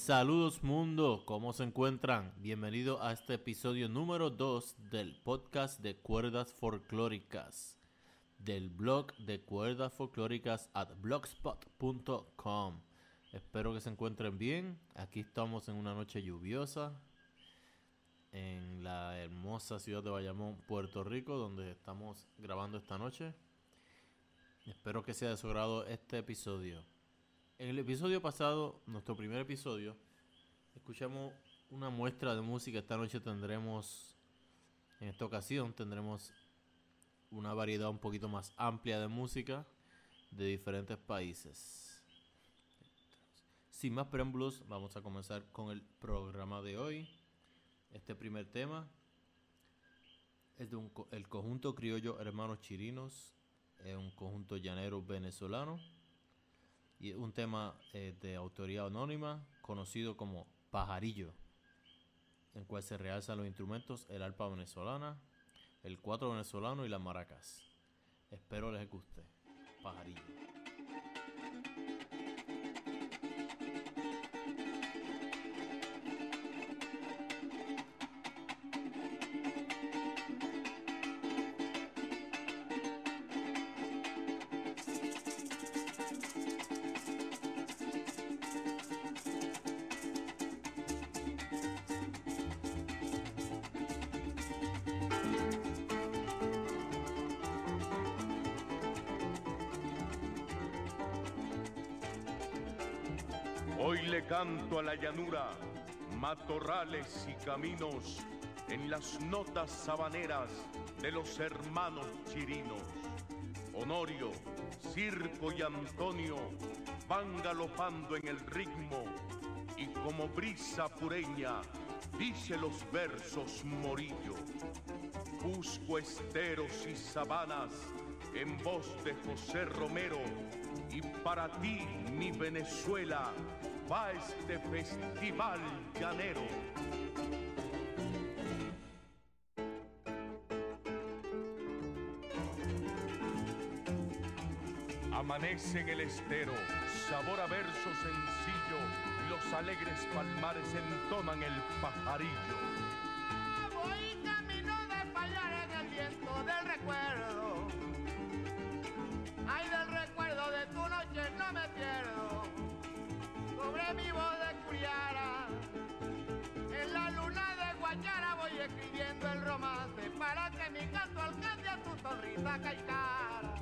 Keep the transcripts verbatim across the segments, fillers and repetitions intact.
Saludos mundo, ¿cómo se encuentran? Bienvenido a este episodio número dos del podcast de Cuerdas Folclóricas, del blog de Cuerdas Folclóricas at blogspot punto com. Espero que se encuentren bien. Aquí estamos en una noche lluviosa en la hermosa ciudad de Bayamón, Puerto Rico, donde estamos grabando esta noche. Espero que sea de su agrado este episodio. En el episodio pasado, nuestro primer episodio, escuchamos una muestra de música. Esta noche tendremos, en esta ocasión, tendremos una variedad un poquito más amplia de música de diferentes países. Sin más preámbulos, vamos a comenzar con el programa de hoy. Este primer tema es de un, el conjunto criollo Hermanos Chirinos, es un conjunto llanero venezolano. Y un tema eh, de autoría anónima conocido como Pajarillo, en el cual se realzan los instrumentos, el arpa venezolana, el cuatro venezolano y las maracas. Espero les guste. Pajarillo. Hoy le canto a la llanura, matorrales y caminos, en las notas sabaneras de los hermanos chirinos. Honorio, Circo y Antonio van galopando en el ritmo, y como brisa pureña dice los versos Morillo. Busco esteros y sabanas en voz de José Romero, y para ti, mi Venezuela, va este festival llanero. Amanece en el estero, sabor a verso sencillo, y los alegres palmares entonan el pajarillo. Voy camino de fallar en el viento del recuerdo. Ay, del recuerdo de tu noche no me pierdo. Sobre mi voz de curiara, en la luna de Guayara voy escribiendo el romance para que mi canto alcance a tu sonrisa caicara.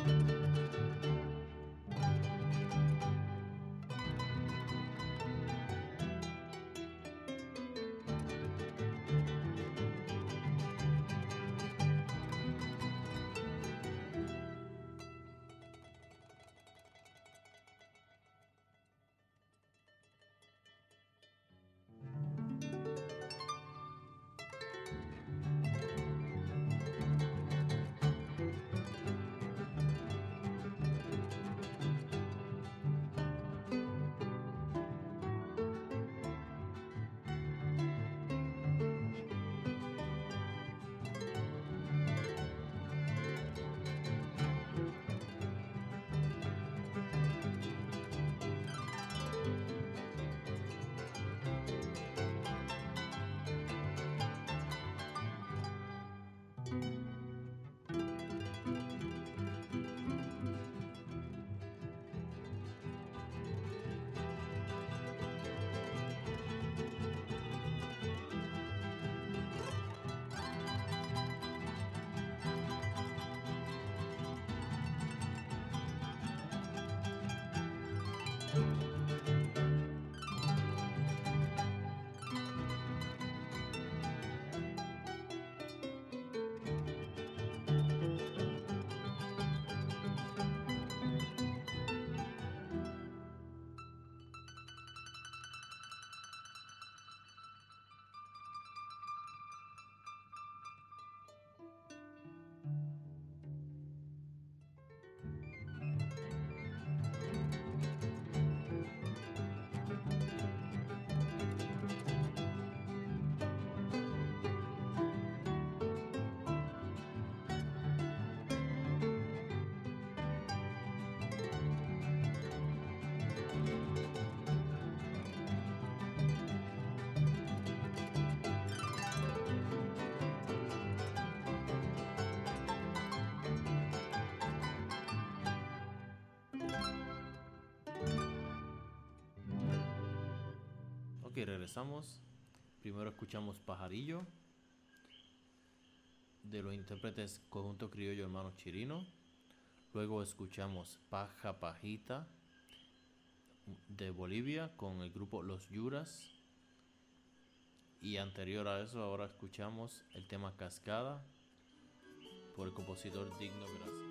Ok, regresamos. Primero escuchamos Pajarillo, de los intérpretes Conjunto Criollo Hermanos Chirino. Luego escuchamos Paja Pajita, de Bolivia, con el grupo Los Yuras. Y anterior a eso, ahora escuchamos el tema Cascada, por el compositor Digno Gracia.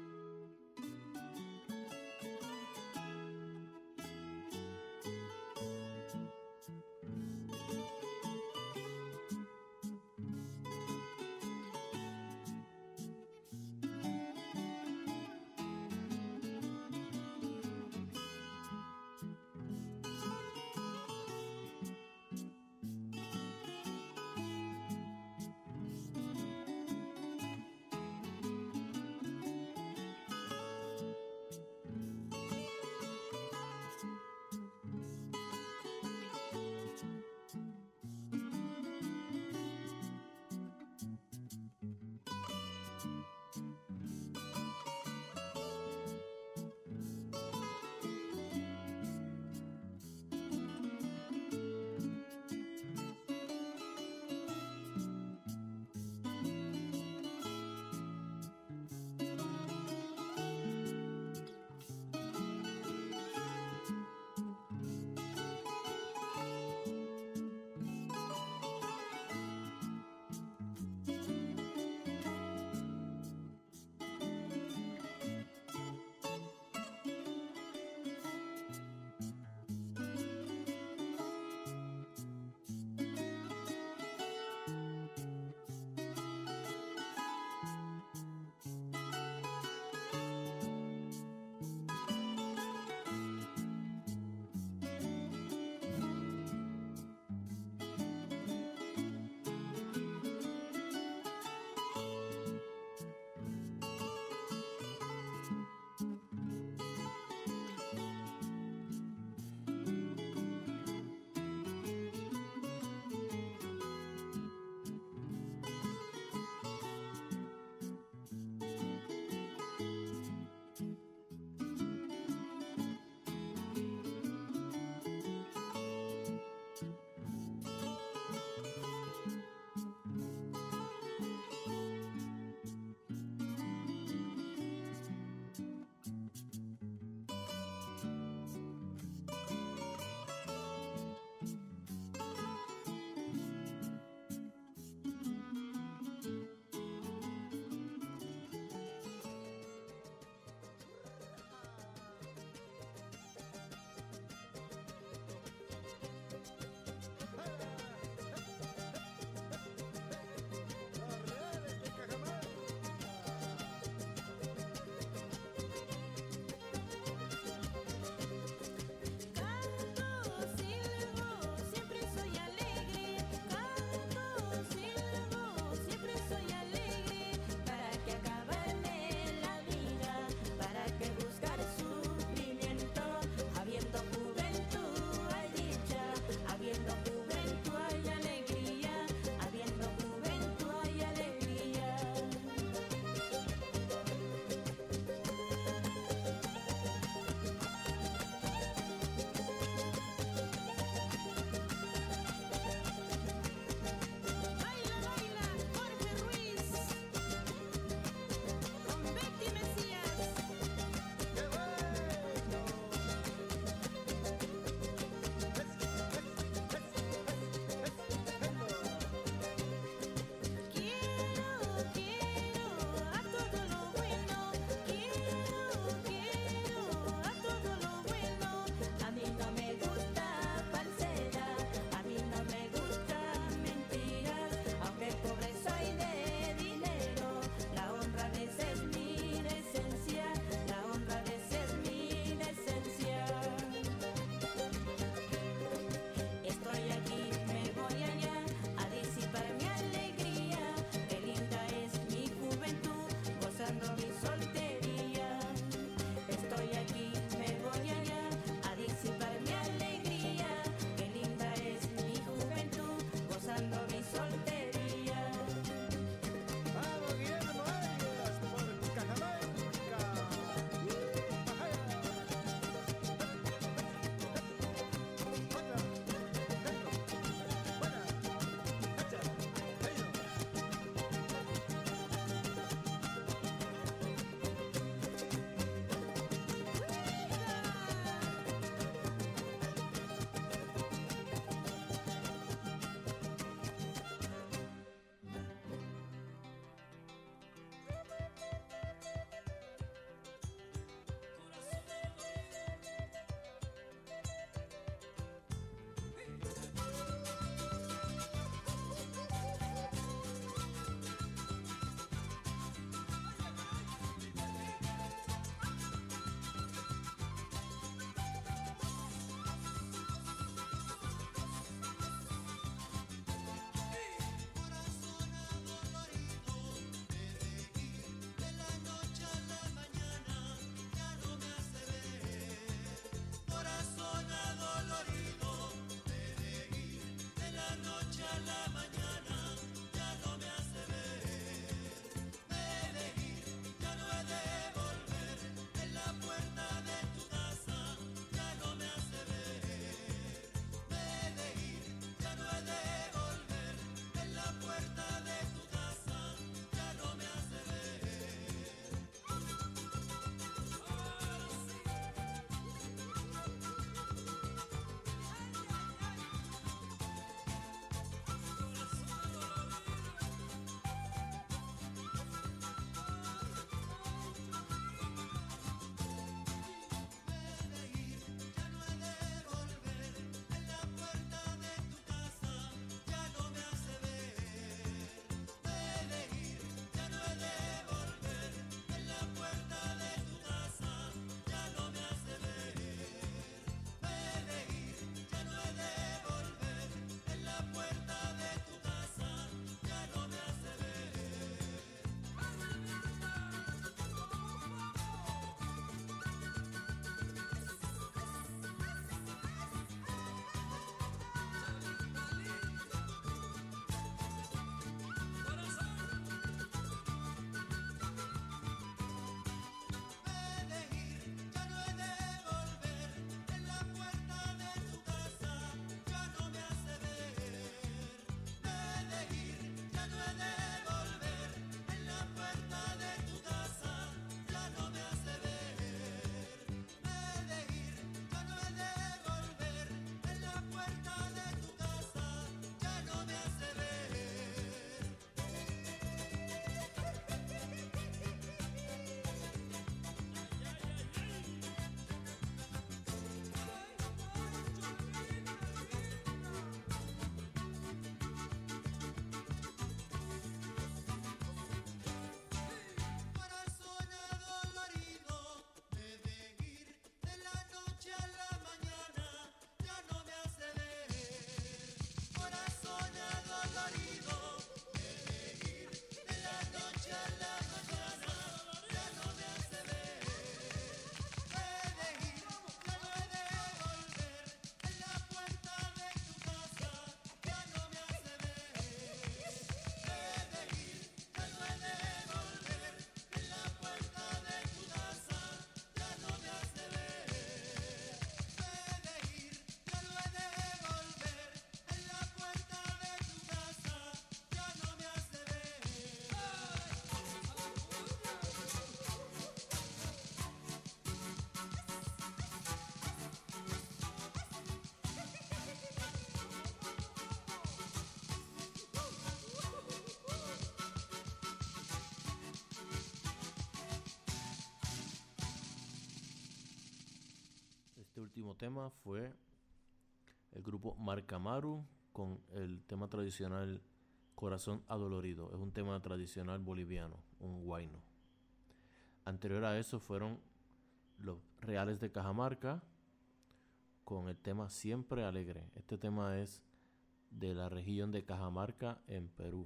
tema fue el grupo Marcamaru con el tema tradicional Corazón Adolorido. Es un tema tradicional boliviano, un huayno. Anterior a eso fueron los Reales de Cajamarca con el tema Siempre Alegre. Este tema es de la región de Cajamarca en Perú.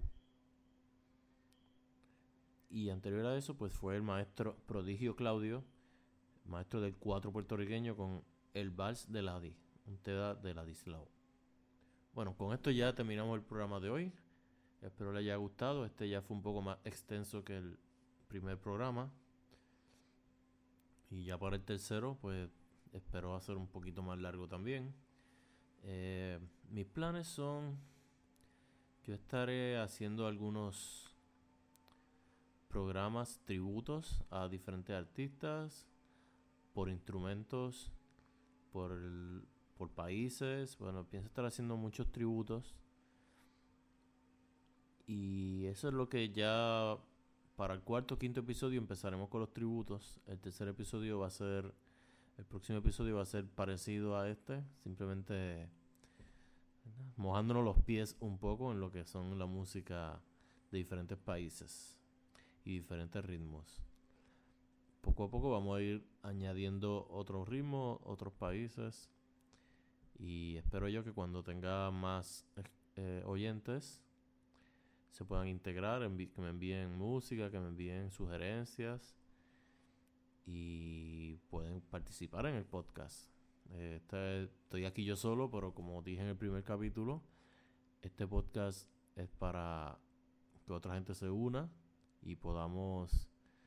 Y anterior a eso pues fue el maestro Prodigio Claudio, maestro del cuatro puertorriqueño, con el Vals de Ladi, un tema de Ladislao. Bueno, con esto ya terminamos el programa de hoy. Espero les haya gustado. Este ya fue un poco más extenso que el primer programa. Y ya para el tercero, pues espero hacer un poquito más largo también. Eh, mis planes son que yo estaré haciendo algunos programas tributos a diferentes artistas por instrumentos, por, el, por países. Bueno, pienso estar haciendo muchos tributos. Y eso es lo que ya para el cuarto o quinto episodio empezaremos con los tributos. El tercer episodio va a ser, el próximo episodio va a ser parecido a este, simplemente mojándonos los pies un poco en lo que son la música de diferentes países y diferentes ritmos. Poco a poco vamos a ir añadiendo otros ritmos, otros países, y espero yo que cuando tenga más eh, oyentes se puedan integrar, envi- que me envíen música, que me envíen sugerencias y pueden participar en el podcast. Eh, este, estoy aquí yo solo, pero como dije en el primer capítulo, este podcast es para que otra gente se una y podamos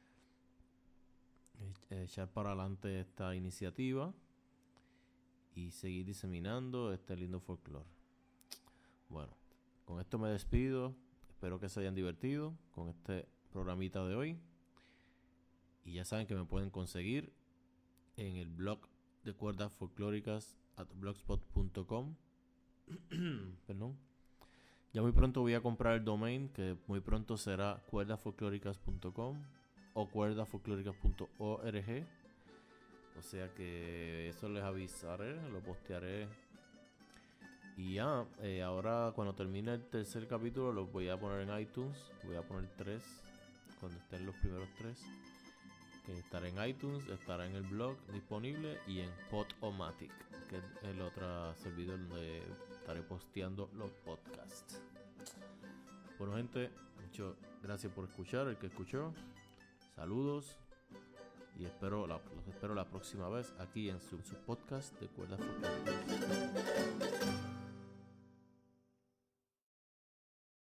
e- echar para adelante esta iniciativa y seguir diseminando este lindo folclore. Bueno, con esto me despido. Espero que se hayan divertido con este programita de hoy. Y ya saben que me pueden conseguir en el blog de cuerdas folclóricas at blogspot punto com. Perdón. Ya muy pronto voy a comprar el domain, que muy pronto será cuerdas folclóricas punto com o cuerdas folclóricas punto org. O sea que eso les avisaré, lo postearé. Y ya, eh, ahora cuando termine el tercer capítulo los voy a poner en iTunes. Voy a poner tres, cuando estén los primeros tres. Que estará en iTunes, estará en el blog disponible y en Podomatic, que es el otro servidor donde estaré posteando los podcasts. Bueno, gente, muchas gracias por escuchar, el que escuchó. Saludos y espero la, los espero la próxima vez aquí en su, su podcast de Cuerdas Folclóricas.